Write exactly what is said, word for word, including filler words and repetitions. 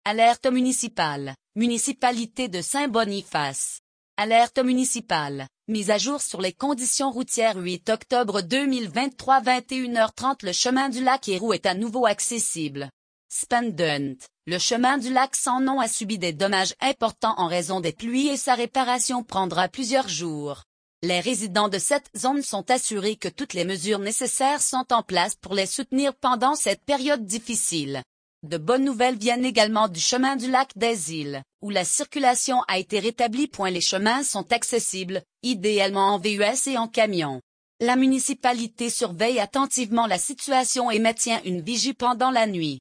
Alerte municipale, municipalité de Saint-Boniface. Alerte municipale, mise à jour sur les conditions routières huit octobre deux mille vingt-trois vingt et une heures trente. Le chemin du lac Héroux est à nouveau accessible. Spandent, le chemin du lac sans nom a subi des dommages importants en raison des pluies et sa réparation prendra plusieurs jours. Les résidents de cette zone sont assurés que toutes les mesures nécessaires sont en place pour les soutenir pendant cette période difficile. De bonnes nouvelles viennent également du chemin du lac des Îles, où la circulation a été rétablie. Les chemins sont accessibles, idéalement en V U S et en camion. La municipalité surveille attentivement la situation et maintient une vigie pendant la nuit.